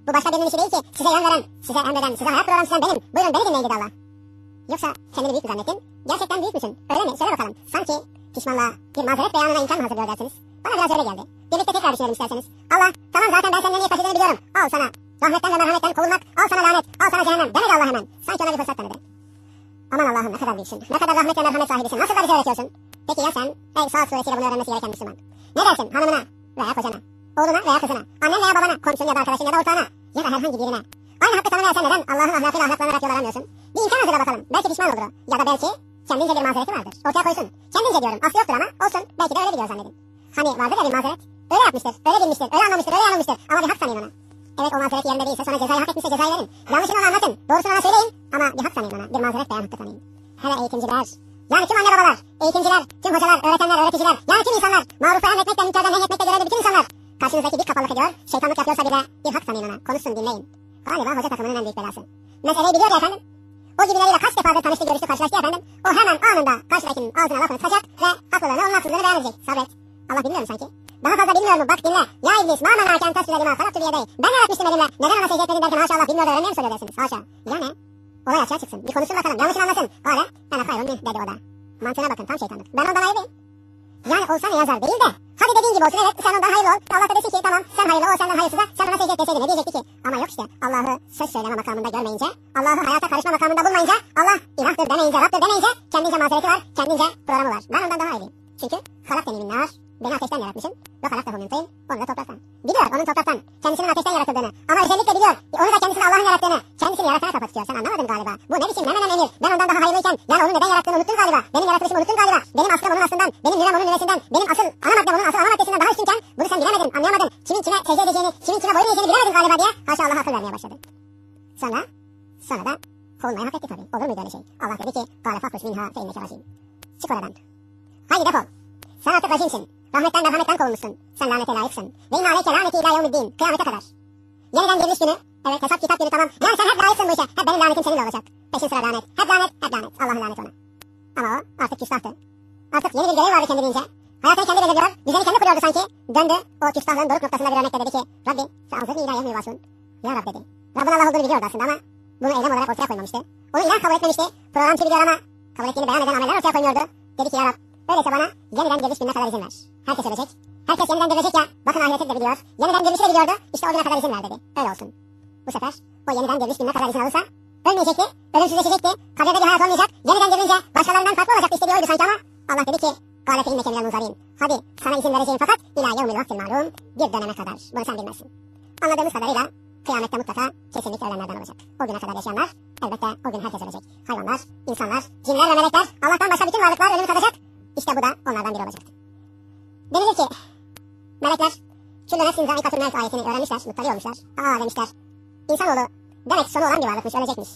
Bu başka birinin işi değil ki. Size yön veren, size emreden, size hayat programı çizen benim. Buyurun beni dinleyin dedi Allah. Yoksa kendini büyük mü zannettin? Gerçekten büyük müsün? Öyle mi? Söyle bakalım. Sanki pişmanlığa, bir mazeret beyanına imkan mı hazırlıyor dersiniz? Bana biraz öyle geldi. Birlikte tekrar düşünelim isterseniz. Allah, tamam zaten ben seninle niye taşıdığını biliyorum. Al sana. Rahmetten ve merhametten kovulmak, al sana lanet, al sana cehennem. Demedi Allah hemen. Sanki ona bir fırsat tanıdı. Aman Allah'ım ne kadar büyüksün. Ne kadar rahmet ve merhamet sahibisin. Nasıl da bize öğretiyorsun? Peki ya sen? Ey Saat suresiyle bunu öğrenmesi gereken Müslüman. Ne dersin hanımına veya kocana? Oğluna veya kızına? Annen veya babana? Komşun ya da arkadaşın ya da ortağına? Ya da herhangi birine? Aynı hakkı sana versen neden Allah'ın ahlakıyla ahlaklanarak yol aramıyorsun? Bir imkan hazırla bakalım. Belki pişman olur o. Ya da belki kendince bir mazereti vardır. Ortaya koysun. Kendince diyorum. Aslı yoktur ama olsun. Belki de öyle biliyor zannedin. Hani vardır ya bir mazeret. Öyle yapmıştır, öyle bilmiştir, öyle anlamıştır, öyle yanılmıştır. Ama bir hak sanayım ona. Evet o mazeret yerinde değilse sonra cezayı hak etmişse cezayı verin. Yanlışını ona anlatın. Doğrusunu ona söyleyin. Ama bir hak sanayım ona. Bir mazeret beyan hakkı sanayım. Hele eğitimciler. Yani tüm anne babalar, eğitimciler, tüm hocalar, öğretmenler, öğreticiler. Yani tüm insanlar. Marufu emretmekle, münkerden nehyetmekle görevli bütün insanlar. Karşınızdaki bir kapalık ediyor. Şeytanlık yapıyorsa bile bir hak sanayım ona. Konuşsun dinleyin. Galiba hoca takımının en büyük belası. Meseleyi biliyor ya efendim. O gibileriyle kaç defadır tanıştı, görüştü, karşılaştı efendim. O hemen anında karşıdakinin ağzına lafını tıkacak ve haklılığını, onun haksızlığını beyan edecek. Sabret. Allah bilmiyor mu sanki? Daha fazla bilmiyor mu? Bak dinle. Ya iblis, ma men hakem tasvir edime, falak tübiye dey. Ben yaratmıştım elimle. Neden ona secde etmedin derken haşa Allah bilmiyor da öğrenmeye mi söylüyor dersiniz? Haşa. Ya ne? Olay açığa çıksın. Bir konuşsun bakalım. Yanlışını anlasın. Kale. Ben afayrım dedi o da. Mantığına bakın. Tam şeytanlık. Ben ondan ayrıyım. Yani olsa ne yazar değil de. Hadi dediğin gibi olsun evet. Sen ondan hayırlı ol. Allah da desin ki tamam. Sen hayırlı ol. Senden hayırsıza. Sen ona secde et deseydi ne diyecekti ki? Ama yok işte. Allah'ı söz söyleme makamında görmeyince. Allah'ı hayata karışma makamında bulmayınca. Allah ilahtır demeyince, Rabb'tir demeyince. Kendince mazereti var. Kendince programı var. Ben ondan daha iyiyim. Çünkü halak denimin nar. Beni ateşten yaratmışsın. Ve halak da humyuntayım. Onu da topraktan. Biliyor onun topraktan. Kendisinin ateşten yaratıldığını. Ama özellikle biliyor. Onu da kendisini Allah'ın yarattığını. Kendisini yaratana kafa tutuyor. Sen anlamadın galiba. Bu ne biçim ne menem emir. Ben ondan daha hayırlıyken. Yani onun neden yarattığını unuttun galiba. Benim yaratılışımı unuttun galiba. Benim aslım onun aslından. Benim nüvem onun nüvesinden. Benim asıl ana maddem onun asıl ana maddesinden daha üstünken. Bunu sen bilemedin, anlayamadın. Kimin kime secde edeceğini, kimin kime boyun eğeceğini bilemedin galiba diye. Haşa Allah'a akıl vermeye başladı. Sonra da kovulmayı hak etti tabii. Olur muydu öyle şey? Allah dedi ki. Gâle fakruş minha fe inneke racim. Çık oradan. Haydi defol. Sen artık racimsin. Rahmetten merhametten kovulmuşsun. Sen lanete layıksın. Ve inna aleyke laneti ila yevmiddin. Kıyamete kadar. Yeniden diriliş günü. Evet hesap kitap günü tamam. Yani sen hep layıksın bu işe. Hep benim lanetim seninle olacak. Peşin sıra lanet. Hep lanet. Hep lanet. Allah'ın laneti ona. Ama o artık küstahtı. Artık yeni bir görev vardı kendince. Hayatını kendi belirliyor. Düzeni kendi kuruyordu sanki. Döndü. O küstahlığın doruk noktasında bir örnekle dedi ki. Rabbi sen anzırni ilahe müvasun. Ya Rab dedi. Rabbin Allah olduğunu biliyordu aslında ama bunu eylem olarak ortaya koymamıştı. Onu ilah kabul etmemişti. Programcı biliyor ama kabul ettiğini beyan eden ameller ortaya koymuyordu. Dedi ki ya Rab öyleyse bana yeniden diriliş gününe kadar izin ver. Herkes ölecek. Herkes yeniden dirilecek ya. Bakın ahirete de biliyor. Yeniden dirilişi de biliyordu. İşte o güne kadar izin ver dedi. Öyle olsun. Bu sefer o yeniden diriliş gününe kadar izin alırsa ölmeyecekti. Ölümsüzleşecekti. Kabirde bir hayat olmayacak. Yeniden dirilince başkalarından farklı olacaktı istediği oydu sanki ama Allah dedi ki Gâlete inneke minel munzarîn. Hadi sana izin vereceğim fakat ilâ yevmil vaktil ma'lûm. Bir döneme kadar. Bunu sen bilmezsin. Anladığımız kadarıyla kıyamette mutlaka kesinlikle ölenlerden olacak. O güne kadar yaşayanlar elbette o gün herkes ölecek. Hayvanlar, insanlar, cinler ve melekler Allah'tan başka bütün varlıklar ölümü tadacak. İşte bu da onlardan biri olacaktı. Denilir ki melekler Küllü nefsin zâikatül mevt ayetini öğrenmişler, muttali olmuşlar. Aa demişler. İnsanoğlu demek sonu olan bir varlıkmış, ölecekmiş.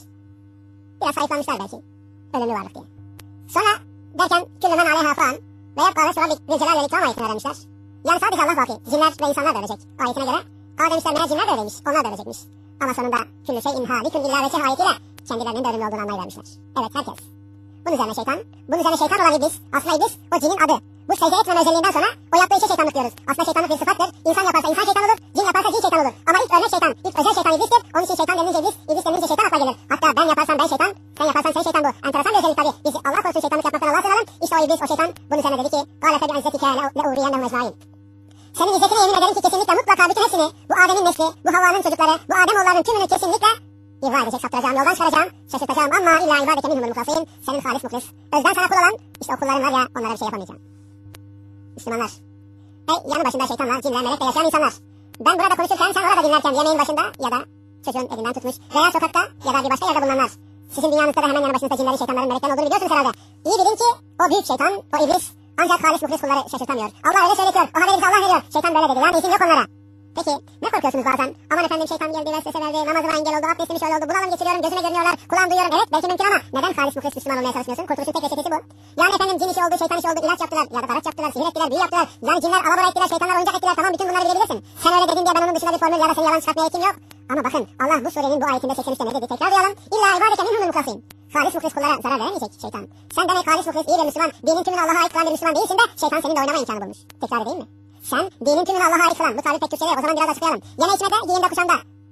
Biraz sayıklanmışlar belki. Ölümlü varlık diye. Sonra derken küllü men aleyha fan ve yapkâle sıra bir celal ve ikram ayetini öğrenmişler. Yani sadece Allah baki, cinler ve insanlar da ölecek. Ayetine göre aa demişler meğer cinler de öyleymiş, onlar da ölecekmiş. Ama sonunda küllü şeyin halikün illa veçeh ayetiyle kendilerinin de ölümlü olduğunu anlayıvermişler. Evet herkes. Bunun üzerine şeytan olan iblis, aslında iblis o cinin adı. Bu secde etmeme özelliğinden sonra o yaptığı işe şeytanlık diyoruz. Aslında şeytanlık bir sıfattır. İnsan yaparsa insan şeytan olur, cin yaparsa cin şeytan olur. Ama ilk örnek şeytan, ilk özel şeytan iblistir. Onun için şeytan denilince iblis, iblis denilince şeytan akla gelir. Hatta ben yaparsam ben şeytan, sen yaparsan sen şeytan bu. Enteresan bir özellik tabii. Biz Allah korusun şeytanlık yapmaktan Allah'a sığınalım. İşte o iblis, o şeytan bunun üzerine dedi ki قَالَ فَبِعِزَّتِكَ لَاُغْوِيَنَّهُمْ اَجْمَعِينَ. Senin izzetine yemin ederim ki kesinlikle mutlaka bütün hepsini, bu Adem'in nesli, bu Havva'nın çocukları, bu Ademoğullarının tümünü kesinlikle İva edecek, saptıracağım, yoldan çıkaracağım, şaşırtacağım ama illa ibadeke minhumul muhlasîn. Senin halis muhlis. Özden sana kul olan, işte o kulların var ya, onlara bir şey yapamayacağım. Müslümanlar. Ey yanı başında şeytanla, cinle, melekle yaşayan insanlar. Ben burada konuşurken, sen orada dinlerken, yemeğin başında ya da çocuğun elinden tutmuş veya sokakta ya da bir başka yerde bulunanlar. Sizin dünyanızda da hemen yanı başınızda cinlerin, şeytanların, meleklerin olduğunu biliyorsunuz herhalde. İyi bilin ki o büyük şeytan, o iblis ancak halis muhlis kulları şaşırtamıyor. Allah öyle söyletiyor, o haberi bize Allah veriyor. Şeytan böyle dedi, yani izin yok onlara. Peki ne korkuyorsunuz bazen? Aman efendim şeytan geldi, vesvese verdi, namazıma engel oldu, abdestimi şöyle oldu, bunalım geçiriyorum, gözüme görünüyorlar, kulağım duyuyorum. Evet belki mümkün ama neden halis muhlis Müslüman olmaya çalışmıyorsun? Kurtuluşun tek reçetesi bu. Yani efendim cin işi oldu, şeytan işi oldu, ilaç yaptılar, ya da araç yaptılar, sihir ettiler, büyü yaptılar. Yani cinler alabora ettiler, şeytanlar oyuncak ettiler, tamam bütün bunları bilebilirsin. Sen öyle dedin diye ben onun dışında bir formül ya da seni yalan çıkartmaya eğitim yok. Ama bakın Allah bu surenin bu ayetinde 83'te ne dedi? Tekrarlayalım. İlla ibadete minhumul muhlasîn. Halis muhlis kullara zarar veremeyecek şeytan. Sen demek halis muhlis iyi bir Müslüman, dinin tümünü Allah'a ait kılan bir Müslüman değilsin de şeytan seninle oynama imkanı bulmuş. Tekrar değil mi? Sen dinin tümünü Allah'a ait kılan, bu tabir pek Türkçe'de o zaman biraz açıklayalım. Yeme içmede, giyimde kuşamda.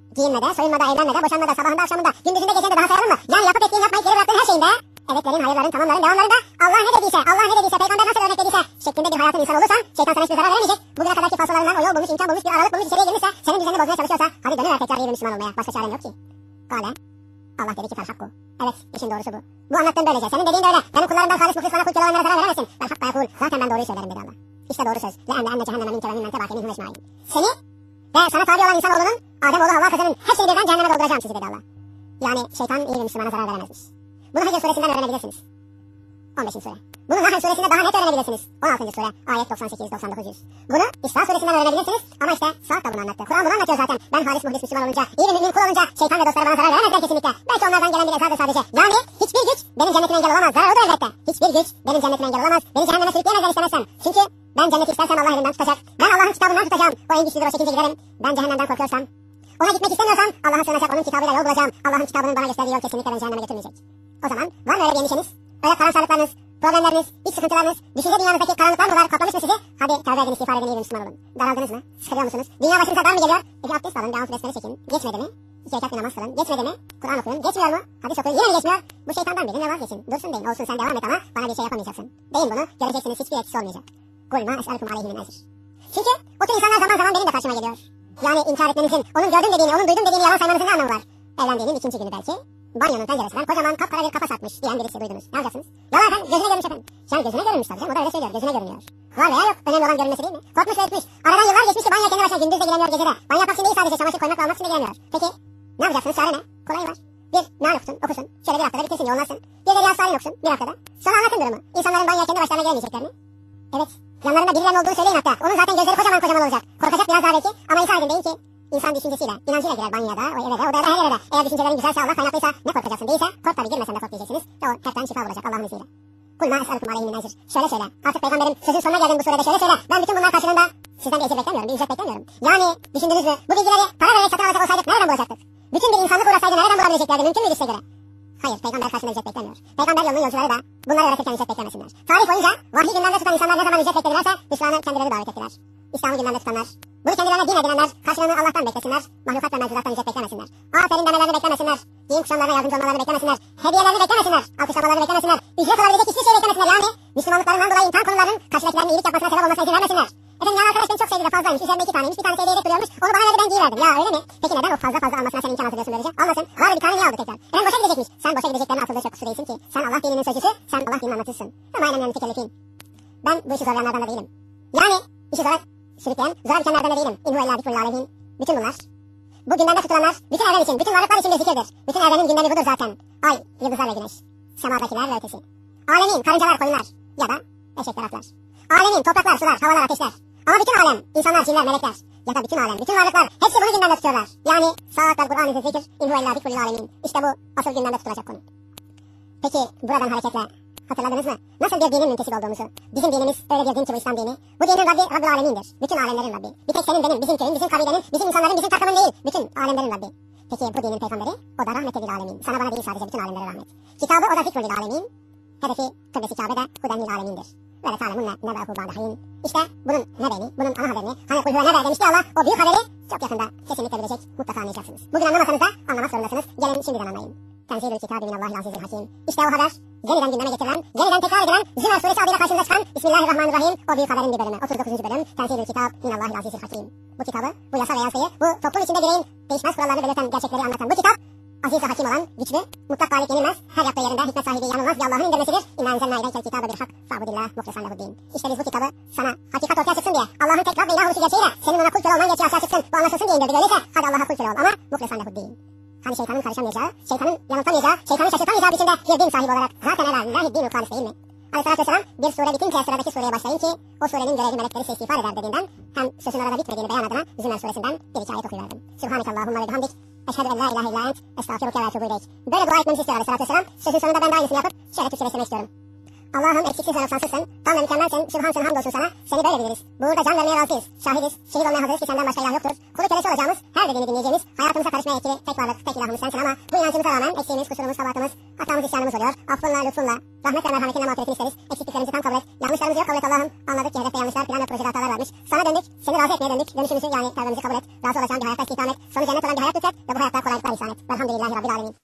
giyinmede, soyunmada, evlenmede, boşanmada, sabahında, akşamında, gündüzünde, gecende daha sayalım mı? Yani yapıp ettiğin, yapmayıp geri bıraktığın her şeyinde, evetlerin, hayırların, tamamların, devamlarında Allah ne dediyse, peygamber nasıl örneklediyse şeklinde bir hayatın insan olursan şeytan sana hiçbir zarar veremeyecek. Bugüne kadarki falsolarından o yol bulmuş, imkan bulmuş, bir aralık bulmuş, içeriye girmişse, senin düzenini bozmaya çalışıyorsa hadi dönüver tekrar iyi bir Müslüman olmaya. Başka çaren yok ki. Kale. Allah dedi ki fel hakku. Evet, işin doğrusu bu. Bu anlattığım böylece. Senin dediğin de öyle. Benim kullarımdan halis muhlis bana kul olanlara zarar veremesin. Ben hakka yakul. Zaten ben doğruyu söylerim dedi Allah. İşte doğru söz. Le enne cehenneme minke ve min mentebâke minhum ecmaîn. Seni ve sana tabi olan insanoğlunun, Ademoğlu, Havva kızının hepsini birden cehenneme dolduracağım sizi dedi Allah. Yani şeytan iyi bir Müslümana zarar veremezmiş. Bunu Hicr suresinden öğrenebilirsiniz. 15. sure. Bunu Nahl suresinde daha net öğrenebilirsiniz. 16. sure. Ayet 98-99. Bunu İsra suresinden öğrenebilirsiniz. Ama işte Sa'd da bunu anlattı. Kur'an bunu anlatıyor zaten. Ben halis muhlis Müslüman olunca, iyi bir mümin kul olunca şeytan ve dostları bana zarar veremezler kesinlikle. Belki onlardan gelen bir ezardır sadece. Yani hiçbir güç benim cennetime engel olamaz. Zarar odur elbette. Hiçbir güç benim cennetime engel olamaz. Beni cehenneme sürükleyemezler istemezsem. Çünkü ben cenneti istersem Allah elimden tutacak. Ben Allah'ın kitabından tutacağım. O en güçlüdür, o çekince giderim. Ben cehennemden korkuyorsam, ona gitmek istemiyorsam Allah'a sığınacak, onun kitabıyla yol bulacağım. Allah'ın kitabının bana gösterdiği yol kesinlikle beni cehenneme götürmeyecek. O zaman var mı öyle bir endişeniz? Öyle karamsarlıklarınız, problemleriniz, iç sıkıntılarınız, düşünce dünyanızdaki karanlıklar mı var, kaplamış mı sizi? Hadi tövbe edin, istiğfar edin, iyi bir Müslüman olun. Daraldınız mı? Sıkılıyor musunuz? Dünya başınıza dar mı geliyor? Bir abdest alın, bir besmele çekin. Geçmedi mi? 2 rekat bir namaz kılın. Geçmedi mi? Kur'an okuyun. Geçmiyor mu? Hadis okuyun. Yine mi geçmiyor? Bu şeytandan birine vazgeçin. Dursun deyin. Olsun sen devam et ama bana bir şey yapamayacaksın. Deyin bunu. Göreceksiniz, hiçbir etkisi olmayacak. Kul ma es'alukum aleyhi min ecr. Çünkü o tür insanlar zaman zaman benim de karşıma geliyor. Yani inkar etmenizin, onun gördüm dediğini, onun duydum dediğini yalan saymanızın ne anlamı var? Evlendiğinin 2. günü belki. Banyonun penceresinden kocaman kapkara bir kafa satmış diyen birisi duydunuz. Ne yapacaksınız? Yalan efendim, gözüne görmüş efendim. Yani gözüne görünmüş tabii canım, o da öyle söylüyor, gözüne görünüyor. Var veya yok, önemli olan görünmesi değil mi? Korkmuş ve etmiş. Aradan yıllar geçmiş ki banyo kendi başına gündüz de giremiyor, gecede. Banyo yapmak için değil, sadece çamaşır koymakla almak için de giremiyor. Peki ne yapacaksınız, çare ne? Kolay var. Bir meal okusun. Şöyle bir haftada bitirsin, yoğunlaşsın. Bir de Riyaz Salih'in okusun bir haftada. Sonra anlatın durumu. İnsanların banyoya kendi başlarına giremeyeceklerini. Evet, yanlarında birilerinin olduğunu söyleyin hatta. Onun zaten gözleri kocaman olacak. Korkacak biraz daha belki ama insan edin deyin ki İnsan düşüncesiyle, inancıyla girer banyoya da, o eve de, o da her yere de. Eğer düşüncelerin güzelse, Allah kaynaklıysa ne korkacaksın değilse, kork tabi, girmesen de kork diyeceksiniz. Ve o hepten şifa bulacak Allah'ın izniyle. Kul ma es'alukum aleyhi min ecr. Şöyle söyle. Artık peygamberim sözün sonuna geldim bu surede, şöyle söyle. Ben bütün bunlar karşılığında sizden bir ecir beklemiyorum, bir ücret beklemiyorum. Yani düşündünüz mü? Bu bilgileri para vererek satın alacak olsaydık nereden bulacaktık? Bütün bir insanlık uğrasaydı nereden bulabileceklerdi? Mümkün müydü size göre? Hayır, peygamber karşılığında ücret beklemiyor. Peygamber yolunun yolcuları da bunları öğretirken ücret beklemesinler. Tarih boyunca vahyi gündemde tutan insanlar ne zaman ücret bekledilerse Müslümanı kendileri davet ettiler. İslam'ı gündemde tutanlar, bunu kendilerine din edinenler karşılığını Allah'tan beklesinler, mahlukat ve mevcudattan ücret beklemesinler. Aferin demelerini beklemesinler, din kuşanlarına yardımcı olmalarını beklemesinler, hediyelerini beklemesinler, alkışlamalarını beklemesinler, ücret alabilecek hiçbir şey beklemesinler. Yani Müslümanlıklarından dolayı imtihan konularının karşıdakilerin iyilik yapmasına sebep olmasına izin vermesinler. Efendim ya arkadaş beni çok sevdi de fazlaymış, üzerinde 2 taneymiş, bir tanesi hediye duruyormuş, onu bana verdi ben giyiverdim. Ya öyle mi? Peki neden o fazla almasına sen imkan hatırlıyorsun böylece? Almasın, var bir tane niye aldı tekrar? Efendim boşa gidecekmiş. Sen boşa gideceklerine atıldığı çok kusur değilsin ki. Sen Allah dininin sözcüsü, sen Allah dininin anlatıcısın. Ama aynen yani tekellefin. Ben bu işi zorlayanlardan da değilim. Yani işi zora sürükleyen, zora bitenlerden de değilim. İnhu ellâ dikulli alemin. Bütün bunlar, bu gündemde tutulanlar, bütün evren için, bütün varlıklar için bir zikirdir. Bütün evrenin gündemi budur zaten. Ay, yıldızlar ve güneş. Semadakiler ve ötesi. Alemin, karıncalar, koyunlar ya da eşekler, atlar. Alemin, topraklar, sular, havalar, ateşler. Ama bütün alem, insanlar, cinler, melekler ya da bütün alem, bütün varlıklar hepsi bunu gündemde tutuyorlar. Yani sağlıklar, Kur'an-ı zikir, inhu ellâ dikulli alemin. İşte bu asıl gündemde tutulacak konu. Peki buradan hareketle hatırladınız mı? Nasıl bir dinin müntesip olduğumuzu? Bizim dinimiz öyle bir din ki bu İslam dini. Bu dinin Rabbi, Rabbül Alemin'dir. Bütün alemlerin Rabbi. Bir tek senin, benim, bizim köyün, bizim kabilenin, bizim insanların, bizim takımın değil. Bütün alemlerin Rabbi. Peki bu dinin peygamberi? O da rahmetel lil alemin. Sana bana değil sadece bütün alemlere rahmet. Kitabı o da zikrul lil alemin. Hedefi kıblesi Kabe'de huden lil alemindir. Böyle ta'lemunne nebe'hu ba'de hayin. İşte bunun nebeni, bunun ana haberini, hani kul huve nebe demişti Allah, o büyük haberi çok yakında kesinlikle bilecek, mutlaka anlayacaksınız. Bugün anlamasanız da anlamak zorundasınız. Gelin şimdiden anlayın. Tenzilül kitabı minallahil azizil hakim. İşte o haber, yeniden gündeme getirilen, yeniden tekrar edilen, Zümer suresi adıyla karşımıza çıkan Bismillahirrahmanirrahim, o büyük haberin bir bölümü, 39. bölüm, Tenzilül kitab minallahil azizil hakim. Bu kitabı, bu yasa ve yasayı, bu toplum içinde bireyin değişmez kurallarını belirten gerçekleri anlatan bu kitap, aziz ve hakim olan, güçlü, mutlak galip yenilmez, her yaptığı yerinde hikmet sahibi yanılmaz bir Allah'ın indirmesidir. İnna enzelnâ ileykel kitâbe bil hak, fa'budillah muhlesan lehuddin. İşte biz bu kitabı sana hakikat ortaya çıksın diye, Allah'ın tek Rabbi ilah oluşu gerçeğiyle, senin ona kul köle olman gerçeği açığa çıksın, bu anlaşılsın diye indirdik. Öyleyse, hadi Allah'a kul köle ol ama muhlesan lehuddin. Hani şeytanın karışamayacağı, şeytanın yanıltamayacağı, şeytanın şaşırtamayacağı biçimde bir din sahibi olarak zaten elâlillahi din-ül halis değil mi? Aleyhisselatü vesselam bir sure bitince sıradaki sureye başlayın ki o surenin görevi melekleri size istiğfar eder dediğinden hem sözün arada bitmediğini beyan adına Zümer suresinden bir iki ayet okuyorlardım. Subhanekallahumma ve bihamdik. Eşhedü en la ilahe illa ent. Estağfiruke ve etûbü ileyk. Böyle dua etmemizi istiyor Aleyhisselatü vesselam. Sözün sonunda ben de aynısını yapıp şöyle Türkçeleştirmek istiyorum. Allah'ım eksiksiz ve noksansızsın. Tam ve mükemmelsin. Sübhansın, hamdolsun sana. Seni böyle biliriz. Burada can vermeye razıyız. Şahidiz. Şehit olmaya hazırız ki senden başka ilah yoktur. Kulu kölesi olacağımız, her dediğini dinleyeceğimiz, hayatımıza karışmaya etkili tek varlık, tek ilahımız sensin ama bu inancımıza rağmen eksiğimiz, kusurumuz, kabahatımız, hatamız, isyanımız oluyor. Affınla, lütfunla, rahmet ve merhametinle mağfiretini isteriz. Eksikliklerimizi tam kabul et. Yanlışlarımızı yok kabul et Allah'ım. Anladık ki hedefte yanlışlar, plan ve projede hatalar varmış. Sana döndük, seni razı etmeye döndük. Dönüşümüzü yani tevbemizi kabul et. Razı olacağın bir hayatta istihdam et. Sonu cennet olan bir hayat lütfet. Velhamdülillahi Rabbil alemin.